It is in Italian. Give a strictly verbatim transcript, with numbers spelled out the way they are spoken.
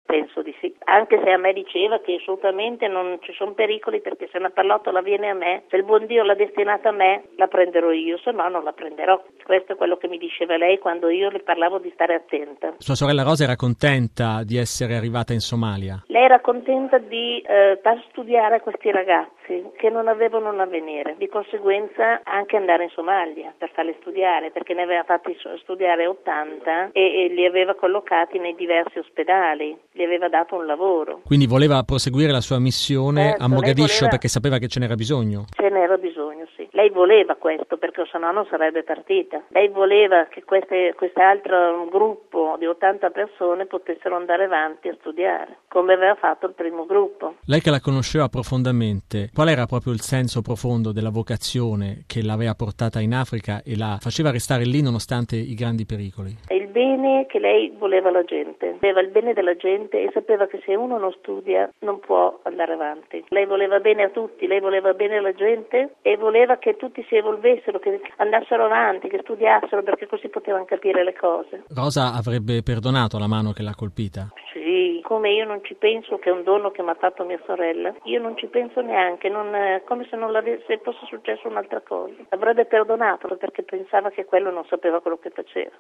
Penso di sì, anche se a me diceva che assolutamente non ci sono pericoli, perché se una pallottola viene a me, se il buon Dio l'ha destinata a me, la prenderò io, se no non la prenderò. Questo è quello che mi diceva lei quando io le parlavo di stare attenta. Sua sorella Rosa era contenta di essere arrivata in Somalia? Lei era contenta di eh, far studiare a questi ragazzi che non avevano un avvenire, di conseguenza anche andare in Somalia per farli studiare, perché ne aveva fatti studiare ottanta e, e li aveva collocati nei diversi ospedali, gli aveva dato un lavoro. Quindi voleva proseguire la sua missione certo, a Mogadiscio voleva... perché sapeva che ce n'era bisogno? Ce n'era bisogno, sì. Lei voleva questo perché se no non sarebbe partita. Lei voleva che queste, quest'altro gruppo di ottanta persone potessero andare avanti a studiare, come aveva fatto il primo gruppo. Lei che la conosceva profondamente, qual era proprio il senso profondo della vocazione che l'aveva portata in Africa e la faceva restare lì nonostante i grandi pericoli? È il bene che lei voleva alla gente, voleva il bene della gente e sapeva che se uno non studia non può andare avanti. Lei voleva bene a tutti, lei voleva bene alla gente e voleva che tutti si evolvessero, che andassero avanti, che studiassero, perché così potevano capire le cose. Rosa avrebbe perdonato la mano che l'ha colpita? Sì, come io non ci penso che è un dono che mi ha fatto mia sorella, io non ci penso neanche, non, come se non l'avesse, fosse successo un'altra cosa. Avrebbe perdonato perché pensava che quello non sapeva quello che faceva.